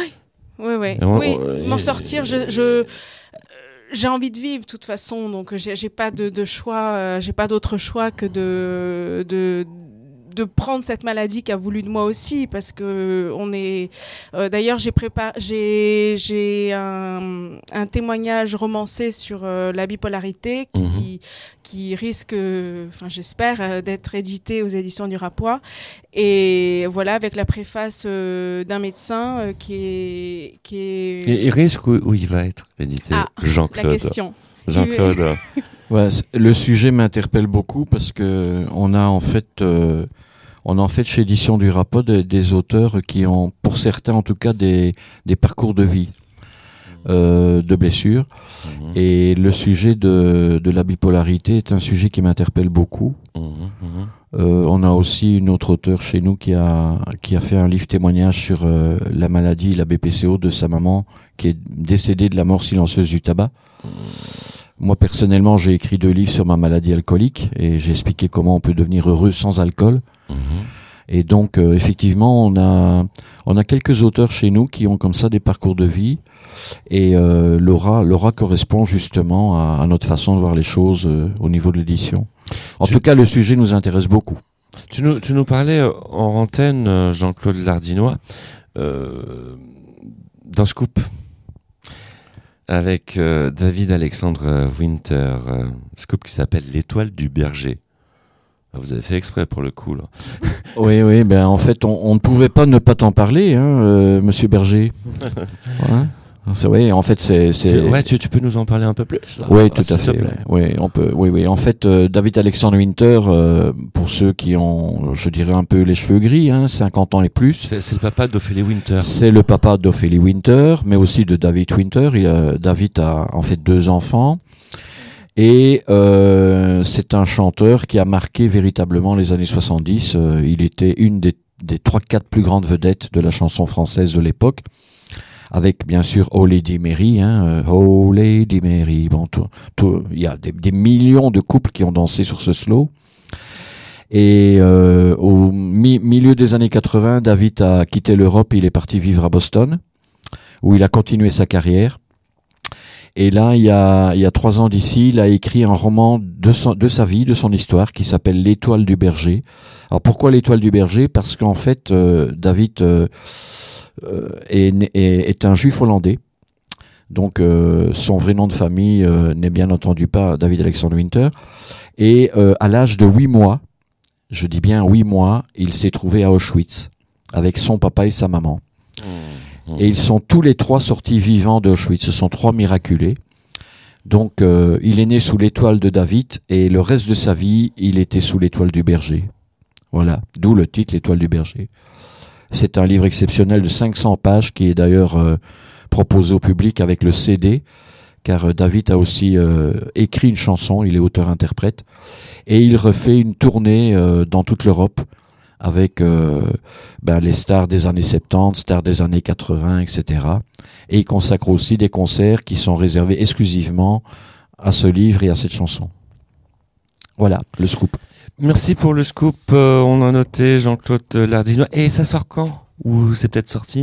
M'en sortir. J'ai envie de vivre de toute façon, donc j'ai pas de choix, j'ai pas d'autre choix que de prendre cette maladie qu'a voulu de moi aussi, parce que on est. D'ailleurs, j'ai un témoignage romancé sur la bipolarité qui risque, j'espère, d'être édité aux éditions du Rapois. Et voilà, avec la préface d'un médecin qui est. Et risque où il va être édité, Jean-Claude. La question. Jean-Claude. Ouais, le sujet m'interpelle beaucoup parce que on a en fait chez Éditions du Rapois des auteurs qui ont, pour certains en tout cas, des parcours de vie, de blessures. Et le sujet de la bipolarité est un sujet qui m'interpelle beaucoup. On a aussi une autre auteure chez nous qui a fait un livre témoignage sur la maladie, la BPCO de sa maman, qui est décédée de la mort silencieuse du tabac. Moi, personnellement, j'ai écrit 2 livres sur ma maladie alcoolique et j'ai expliqué comment on peut devenir heureux sans alcool. Et donc, effectivement, on a quelques auteurs chez nous qui ont comme ça des parcours de vie. Et Laura correspond justement à notre façon de voir les choses au niveau de l'édition. En tout cas, le sujet nous intéresse beaucoup. Tu nous parlais en antenne, Jean-Claude Lardinois, d'un scoop avec David Alexandre Winter, scoop qui s'appelle L'étoile du berger. Vous avez fait exprès pour le coup, là. Oui, en fait, on ne pouvait pas ne pas t'en parler, Monsieur Berger. C'est vrai, en fait, c'est. Tu peux nous en parler un peu plus. Oui, tout à fait. Oui, on peut. Oui. En fait, David Alexandre Winter, pour ceux qui ont, je dirais, un peu les cheveux gris, 50 ans et plus. C'est le papa d'Ophélie Winter. C'est le papa d'Ophélie Winter, mais aussi de David Winter. David a en fait 2 enfants. Et c'est un chanteur qui a marqué véritablement les années 70. Il était une des 3-4 plus grandes vedettes de la chanson française de l'époque. Avec bien sûr Oh Lady Mary, Oh Lady Mary. Bon, il y a des millions de couples qui ont dansé sur ce slow. Et au milieu des années 80, David a quitté l'Europe, il est parti vivre à Boston, où il a continué sa carrière. Et là, il y a 3 ans d'ici, il a écrit un roman de sa vie, de son histoire, qui s'appelle L'étoile du berger. Alors pourquoi L'étoile du berger ? Parce qu'en fait, David est un juif hollandais. Donc son vrai nom de famille n'est bien entendu pas David Alexandre Winter. Et à l'âge de 8 mois, je dis bien 8 mois, il s'est trouvé à Auschwitz avec son papa et sa maman. Et ils sont tous les 3 sortis vivants d'Auschwitz. Ce sont 3 miraculés. Donc il est né sous l'étoile de David et le reste de sa vie, il était sous l'étoile du berger. Voilà, d'où le titre L'étoile du berger. C'est un livre exceptionnel de 500 pages qui est d'ailleurs proposé au public avec le CD, car David a aussi écrit une chanson, il est auteur-interprète, et il refait une tournée dans toute l'Europe avec les stars des années 70, stars des années 80, etc. Et il consacre aussi des concerts qui sont réservés exclusivement à ce livre et à cette chanson. Voilà, le scoop. Merci pour le scoop, on a noté Jean-Claude Lardinois. Et ça sort quand ? Ou c'est peut-être sorti ?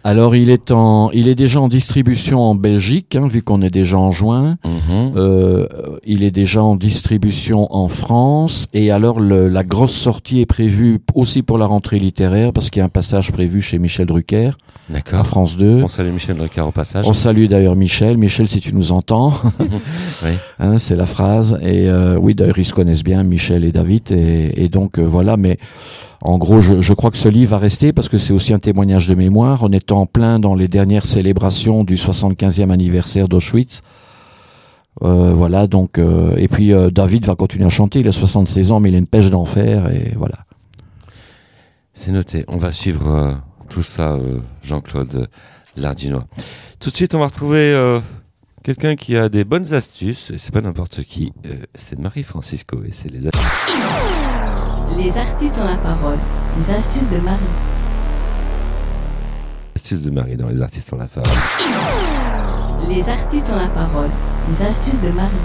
Alors il est déjà en distribution en Belgique, vu qu'on est déjà en juin. Il est déjà en distribution en France. Et alors la grosse sortie est prévue aussi pour la rentrée littéraire parce qu'il y a un passage prévu chez Michel Drucker. D'accord. À France 2. On salue Michel Drucker au passage. On salue d'ailleurs Michel. Michel, si tu nous entends. Oui. C'est la phrase. Et oui, d'ailleurs ils se connaissent bien, Michel et David. Et donc voilà, mais en gros, je crois que ce livre va rester parce que c'est aussi un témoignage de mémoire. On est en plein dans les dernières célébrations du 75e anniversaire d'Auschwitz. Voilà, donc et puis David va continuer à chanter. Il a 76 ans, mais il a une pêche d'enfer et voilà. C'est noté. On va suivre tout ça, Jean-Claude Lardinois. Tout de suite, on va retrouver quelqu'un qui a des bonnes astuces. Et c'est pas n'importe qui. C'est Marie Francisco et c'est les astuces. Les artistes ont la parole. Les astuces de Marie. Astuces de Marie dans les artistes ont la parole. Les artistes ont la parole. Les astuces de Marie.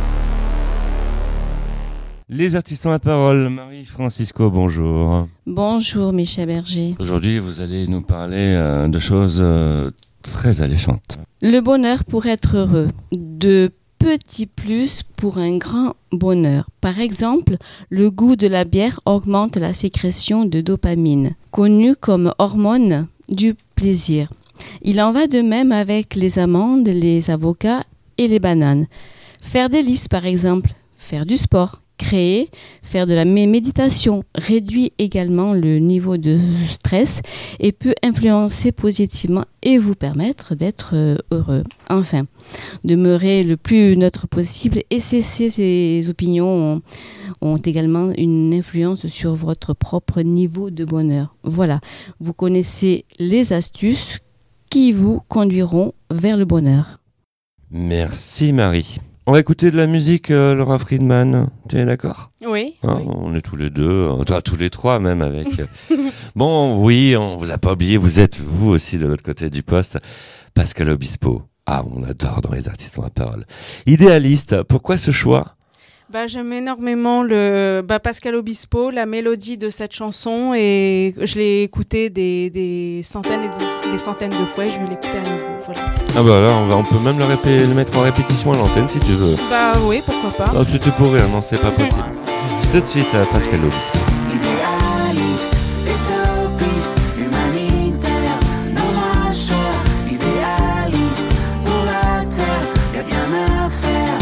Les artistes ont la parole. Marie Francisco, bonjour. Bonjour Michel Berger. Aujourd'hui, vous allez nous parler de choses très alléchantes. Le bonheur pour être heureux. De petits plus pour un grand bonheur. Par exemple, le goût de la bière augmente la sécrétion de dopamine, connue comme hormone du plaisir. Il en va de même avec les amandes, les avocats et les bananes. Faire des listes, par exemple, faire du sport, créer, faire de la méditation réduit également le niveau de stress et peut influencer positivement et vous permettre d'être heureux. Enfin, demeurer le plus neutre possible et cesser ces opinions ont également une influence sur votre propre niveau de bonheur. Voilà, vous connaissez les astuces qui vous conduiront vers le bonheur. Merci Marie. On va écouter de la musique, Laura Friedman. Tu es d'accord ? Oui. Oui. On est tous les deux, tous les trois même avec. Bon, oui, on vous a pas oublié. Vous êtes vous aussi de l'autre côté du poste, Pascal Obispo. Ah, on adore dans les artistes ont la parole. Idéaliste. Pourquoi ce choix ? J'aime énormément Pascal Obispo, la mélodie de cette chanson, et je l'ai écoutée des centaines et des centaines de fois. Je vais l'écouter à nouveau. Voilà. Ah bah là, on peut même le mettre en répétition à l'antenne si tu veux. Bah oui, pourquoi pas. Ah, c'était pour rire, non, c'est pas possible. C'est tout de suite Pascal Obispo. Idéaliste, utopiste, humanitaire, nos mâcheurs, idéaliste, pour la terre, y'a bien à faire.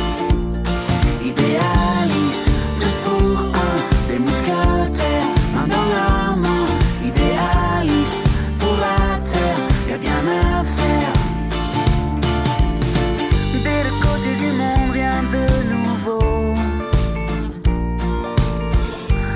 Idéaliste, tous pour un, des mousquetaires, main dans la main. Idéaliste, pour la terre, y'a bien à faire. Dès le côté du monde, rien de nouveau.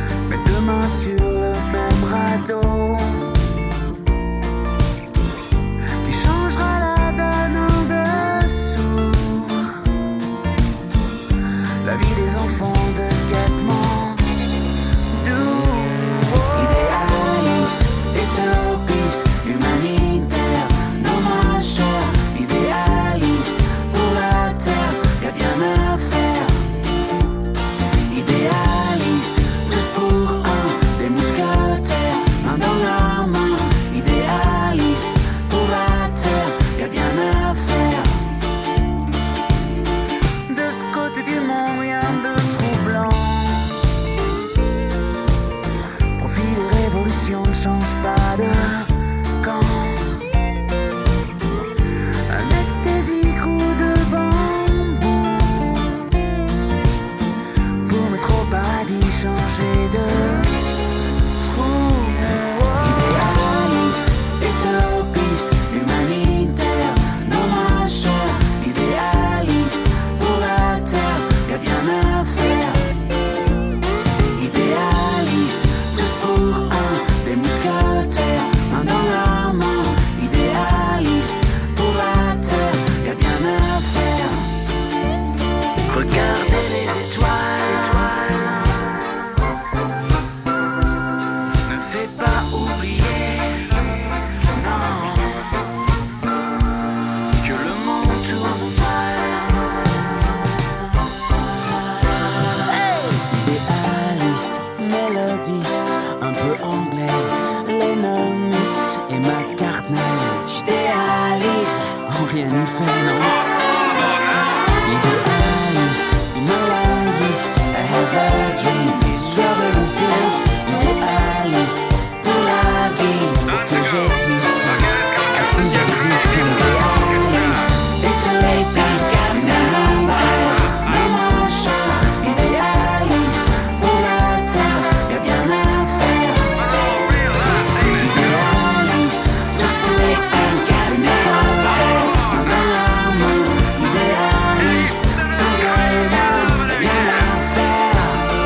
rien n'y fait, non. Idéaliste, immolaliste, I have a dream, struggle ou fears. Idéaliste, pour la vie, pour que j'existe. Ah si j'existe, idéaliste, it's a latest, même envers, même en chant. Idéaliste, pour la terre, y'a bien à faire. Idéaliste, just a latest, got me sculpted. Dans l'amour, idéaliste, pour le monde, y'a bien à faire.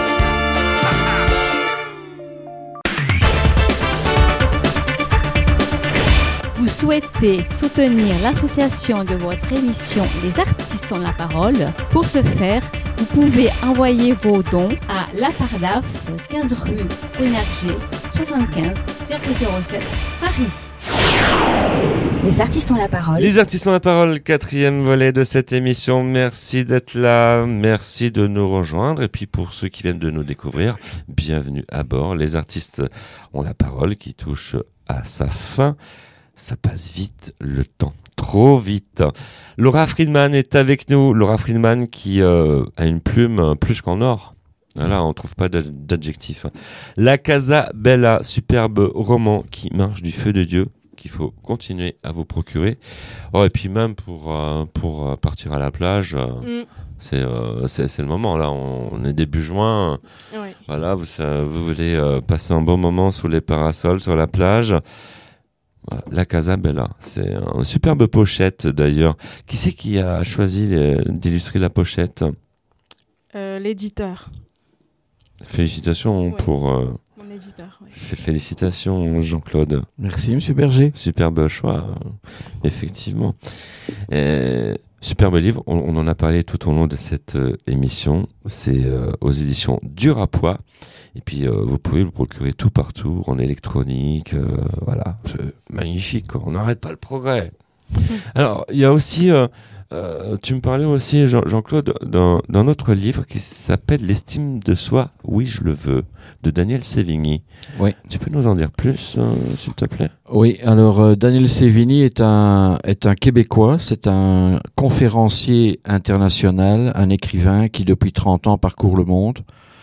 Vous souhaitez soutenir l'association de votre émission Les Artistes ont la parole. Pour ce faire, vous pouvez envoyer vos dons à La Pardaf, 15 rue Runerger, 75 007 Paris. Les artistes ont la parole. Les artistes ont la parole, 4e volet de cette émission. Merci d'être là, merci de nous rejoindre. Et puis pour ceux qui viennent de nous découvrir, bienvenue à bord. Les artistes ont la parole qui touche à sa fin. Ça passe vite, le temps, trop vite. Laura Friedman est avec nous. Laura Friedman qui a une plume plus qu'en or. Voilà, on trouve pas d'adjectif. La Casa Bella, superbe roman qui marche du feu de Dieu, qu'il faut continuer à vous procurer. Oh, et puis même pour partir à la plage, c'est le moment. Là, on est début juin. Oui. Voilà, vous voulez passer un bon moment sous les parasols sur la plage. Voilà, La Casa Bella, c'est une superbe pochette d'ailleurs. Qui c'est qui a choisi d'illustrer la pochette? L'éditeur. Félicitations Ouais. pour Mon éditeur, oui. félicitations Jean-Claude. Merci, Monsieur Berger. Superbe choix, effectivement. Superbe livre, on en a parlé tout au long de cette émission. C'est aux éditions du Rapois. Et puis vous pouvez le procurer tout partout, en électronique. Voilà, c'est magnifique, quoi. On n'arrête pas le progrès. Alors, il y a aussi, tu me parlais aussi, Jean-Claude, d'un autre livre qui s'appelle L'estime de soi, oui je le veux, de Daniel Sévigny. Oui. Tu peux nous en dire plus, s'il te plaît? Oui, alors Daniel Sévigny est un Québécois, c'est un conférencier international, un écrivain qui depuis 30 ans parcourt le monde.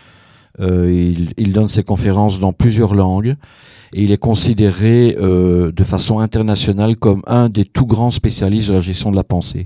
Il donne ses conférences dans plusieurs langues et il est considéré de façon internationale comme un des tout grands spécialistes de la gestion de la pensée.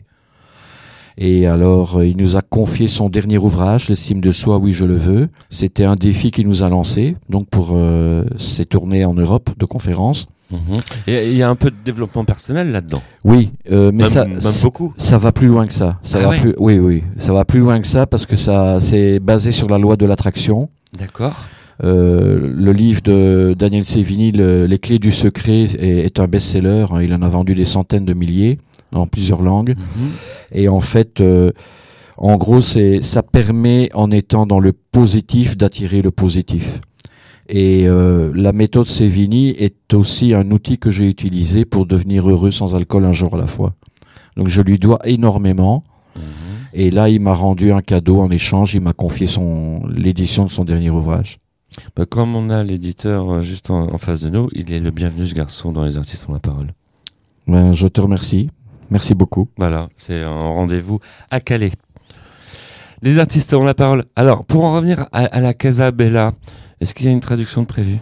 Et alors, il nous a confié son dernier ouvrage, L'estime de soi, oui je le veux. C'était un défi qu'il nous a lancé, donc pour ses tournées en Europe de conférences. Et il y a un peu de développement personnel là-dedans. Oui, mais même beaucoup. Ça va plus loin que ça. Oui, ça va plus loin que ça parce que ça, c'est basé sur la loi de l'attraction. D'accord. Le livre de Daniel Sévigny, Les clés du secret, est un best-seller. Il en a vendu des centaines de milliers dans plusieurs langues. Et en fait, en gros, ça permet, en étant dans le positif, d'attirer le positif. Et la méthode Sévigny est aussi un outil que j'ai utilisé pour devenir heureux sans alcool un jour à la fois. Donc je lui dois énormément. Et là, il m'a rendu un cadeau en échange. Il m'a confié l'édition de son dernier ouvrage. Comme on a l'éditeur juste en face de nous, il est le bienvenu, ce garçon, dans Les Artistes ont la parole. Je te remercie. Merci beaucoup. Voilà, c'est un rendez-vous à Calais. Les artistes ont la parole. Alors, pour en revenir à la Casa Bella, est-ce qu'il y a une traduction de prévue?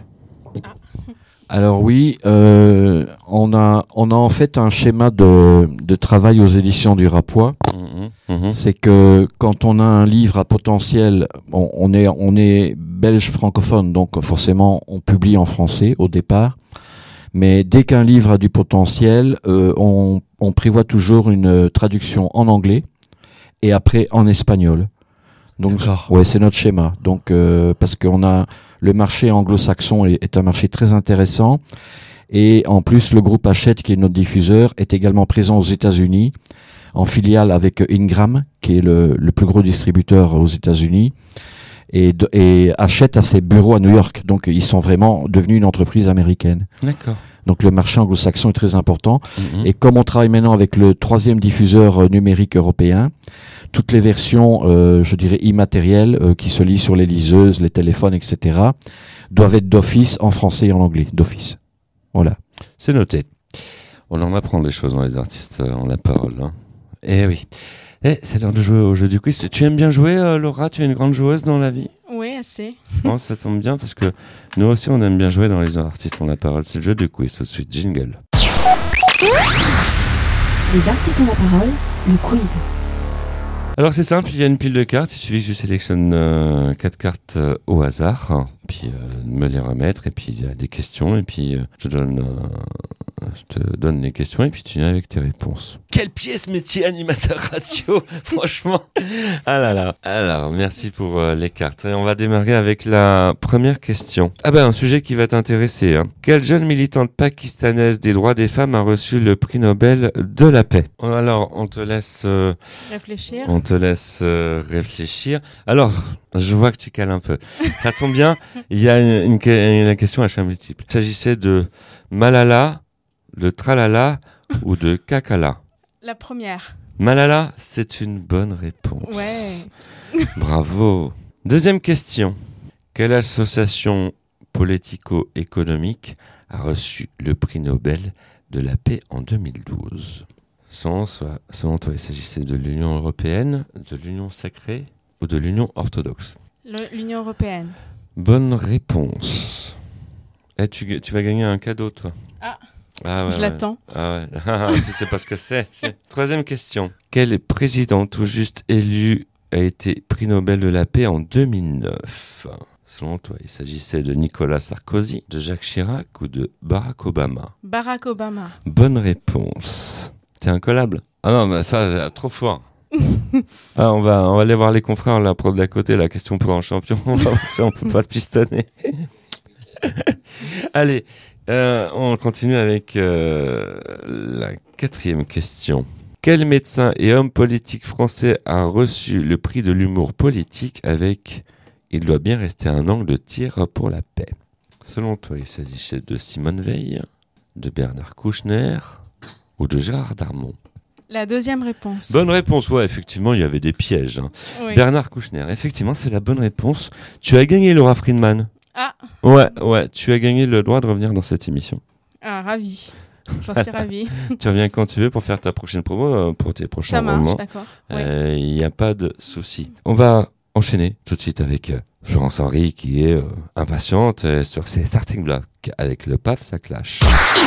Alors oui, on a en fait un schéma de travail aux éditions du Rapois. C'est que quand on a un livre à potentiel, on est belge francophone, donc forcément on publie en français au départ. Mais dès qu'un livre a du potentiel, on prévoit toujours une traduction en anglais et après en espagnol. Donc, ouais, c'est notre schéma. Donc, parce qu'on a le marché anglo-saxon est un marché très intéressant. Et en plus, le groupe Hachette, qui est notre diffuseur, est également présent aux États-Unis, en filiale avec Ingram, qui est le plus gros distributeur aux États-Unis. Et Hachette a ses bureaux à New York. Donc, ils sont vraiment devenus une entreprise américaine. D'accord. Donc, le marché anglo-saxon est très important. Et comme on travaille maintenant avec le 3e diffuseur numérique européen, toutes les versions, je dirais, immatérielles, qui se lisent sur les liseuses, les téléphones, etc., doivent être d'office en français et en anglais, d'office. Voilà. C'est noté. On en apprend des choses dans les artistes ont la parole. Hein. Eh oui. C'est l'heure de jouer au jeu du quiz. Tu aimes bien jouer, Laura? Tu es une grande joueuse dans la vie? Oui, assez. Oh, ça tombe bien parce que nous aussi, on aime bien jouer dans les artistes ont la parole. C'est le jeu du quiz. Tout de suite, jingle. Les artistes ont la parole, le quiz. Alors c'est simple, il y a une pile de cartes, il suffit que je sélectionne 4 cartes au hasard, puis me les remettre, et puis il y a des questions, et puis je te donne les questions, et puis tu viens avec tes réponses. Quelle pièce métier animateur radio, franchement. Ah là là. Alors merci pour les cartes. Et on va démarrer avec la première question. Ah ben un sujet qui va t'intéresser. Hein. Quelle jeune militante pakistanaise des droits des femmes a reçu le prix Nobel de la paix? Alors on te laisse réfléchir. Réfléchir. Alors, je vois que tu cales un peu. Ça tombe bien, il y a une question à choix multiple. Il s'agissait de Malala, de Tralala ou de Kakala. La première. Malala, c'est une bonne réponse. Ouais. Bravo. Deuxième question. Quelle association politico-économique a reçu le prix Nobel de la paix en 2012? Selon toi, il s'agissait de l'Union européenne, de l'Union sacrée ou de l'Union orthodoxe? L'Union européenne. Bonne réponse. Tu vas gagner un cadeau, toi. Ah ouais, je l'attends. Ah ouais. Tu sais pas ce que c'est. Troisième question. Quel président tout juste élu a été prix Nobel de la paix en 2009? Selon toi, il s'agissait de Nicolas Sarkozy, de Jacques Chirac ou de Barack Obama? Barack Obama. Bonne réponse. T'es incollable? Ah non, mais ça, trop fort. Ah, on va aller voir les confrères, la prod d'à côté, la question pour un champion. On va voir si on peut pas te pistonner. Allez, on continue avec la quatrième question. Quel médecin et homme politique français a reçu le prix de l'humour politique avec « Il doit bien rester un angle de tir pour la paix ». Selon toi, il s'agissait de Simone Veil, de Bernard Kouchner ou de Gérard Darmon? La deuxième réponse. Bonne réponse, ouais, effectivement, il y avait des pièges. Hein. Oui. Bernard Kouchner, effectivement, c'est la bonne réponse. Tu as gagné, Laura Friedman. Ah. Ouais, tu as gagné le droit de revenir dans cette émission. Ah, ravi. J'en suis ravie. Tu reviens quand tu veux pour faire ta prochaine promo, pour tes prochains romans. Ça marche, d'accord. Il n'y a pas de souci. On va enchaîner tout de suite avec Florence Henry qui est impatiente sur ses starting blocks avec le Paf, ça clash.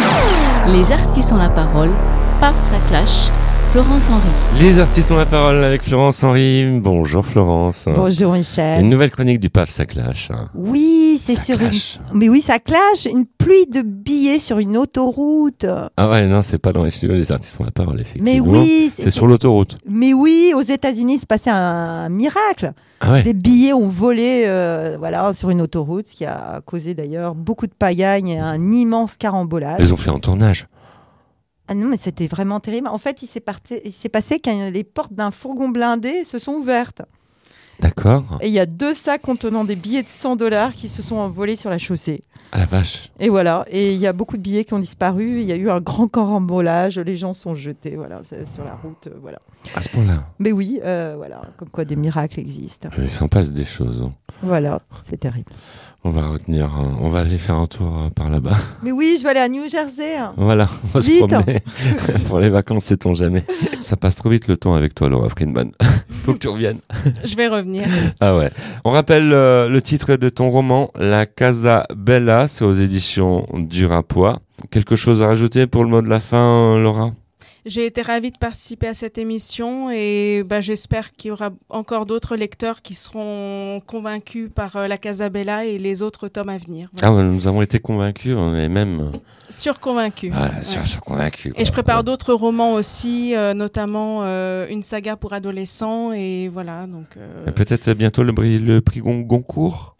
Les artistes ont la parole. Paf, ça clash. Florence Henry. Les artistes ont la parole avec Florence Henry. Bonjour Florence. Bonjour Michel. Une nouvelle chronique du Paf, ça clash. Oui, c'est ça sur clash. Mais oui, ça clash. Une pluie de billets sur une autoroute. Ah ouais, non, c'est pas dans les studios, les artistes ont la parole, effectivement. Mais oui. C'est sur l'autoroute. Mais oui, aux États-Unis, il se passait un miracle. Ah ouais. Des billets ont volé sur une autoroute, ce qui a causé d'ailleurs beaucoup de pagaille et un immense carambolage. Ils ont fait un tournage. Ah non, mais c'était vraiment terrible. En fait, il s'est passé que les portes d'un fourgon blindé se sont ouvertes. D'accord. Et il y a 2 sacs contenant des billets de $100 qui se sont envolés sur la chaussée. Ah la vache. Et voilà. Et il y a beaucoup de billets qui ont disparu. Il y a eu un grand carambolage. Les gens sont jetés sur la route. Voilà. À ce point-là. Mais oui, voilà. Comme quoi des miracles existent. Il s'en passe des choses. Hein. Voilà, c'est terrible. On va aller faire un tour par là-bas. Mais oui, je vais aller à New Jersey. Voilà, on va Vite. se promener. Pour les vacances, sait-on jamais. Ça passe trop vite le temps avec toi, Laura Friedman. Faut que tu reviennes. Je vais revenir. Ah ouais. On rappelle le titre de ton roman, La Casa Bella, c'est aux éditions du Rapois. Quelque chose à rajouter pour le mot de la fin, Laura ? J'ai été ravie de participer à cette émission et j'espère qu'il y aura encore d'autres lecteurs qui seront convaincus par La Casa Bella et les autres tomes à venir. Voilà. Ah ouais, nous avons été convaincus, on est même... Surconvaincus. Ah, surconvaincus. Et je prépare d'autres romans aussi, notamment une saga pour adolescents et voilà. Donc, Et peut-être bientôt le prix Goncourt.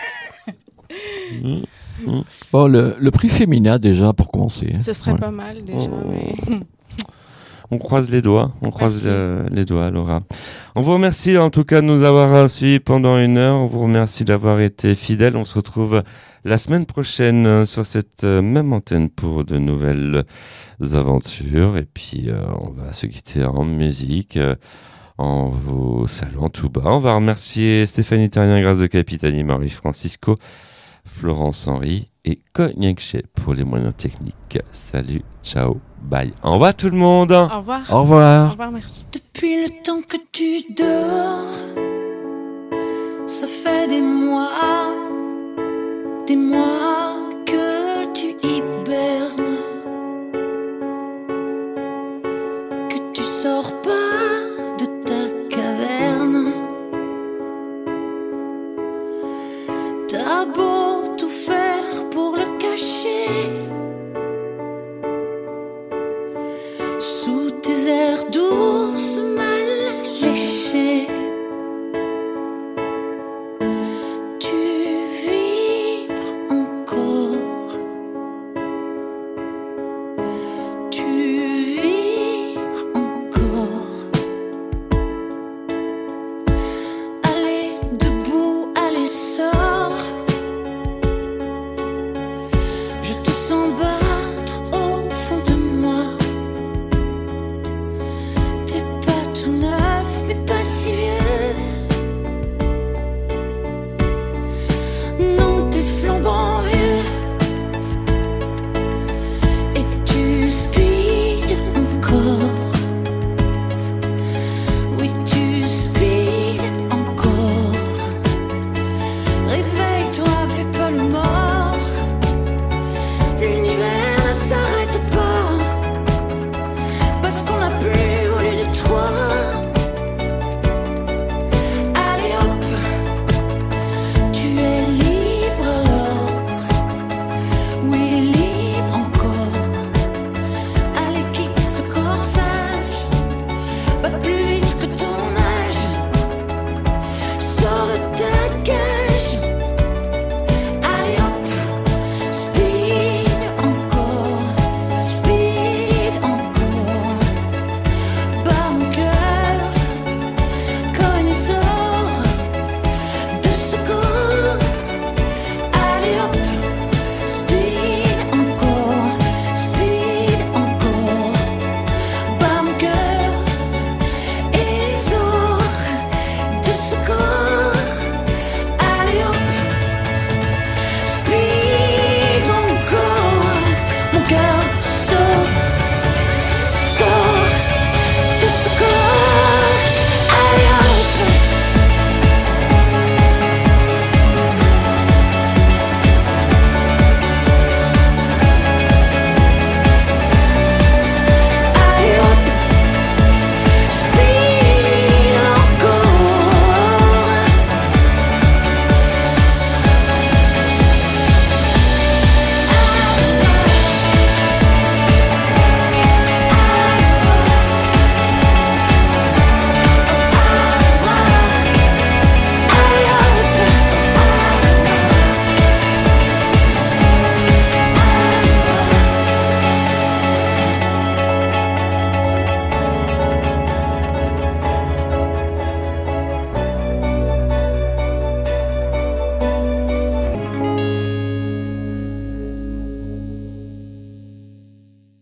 Bon, le prix Femina déjà pour commencer. Ce serait pas mal déjà. Mais... On croise les doigts, les doigts, Laura. On vous remercie en tout cas de nous avoir suivis pendant 1 heure. On vous remercie d'avoir été fidèles. On se retrouve la semaine prochaine sur cette même antenne pour de nouvelles aventures. Et puis on va se quitter en musique, en vous saluant tout bas. On va remercier Stéphanie Terrien, Grâce de Capitani, Marie Francisco, Florence Henry et Cognac Chez pour les moyens techniques. Salut, ciao, bye. Au revoir tout le monde. Au revoir. Au revoir. Au revoir, merci. Depuis le temps que tu dors, ça fait des mois que tu hibernes, que tu sors pas de ta caverne. T'as beau tout faire pour le cacher, sous tes airs d'ours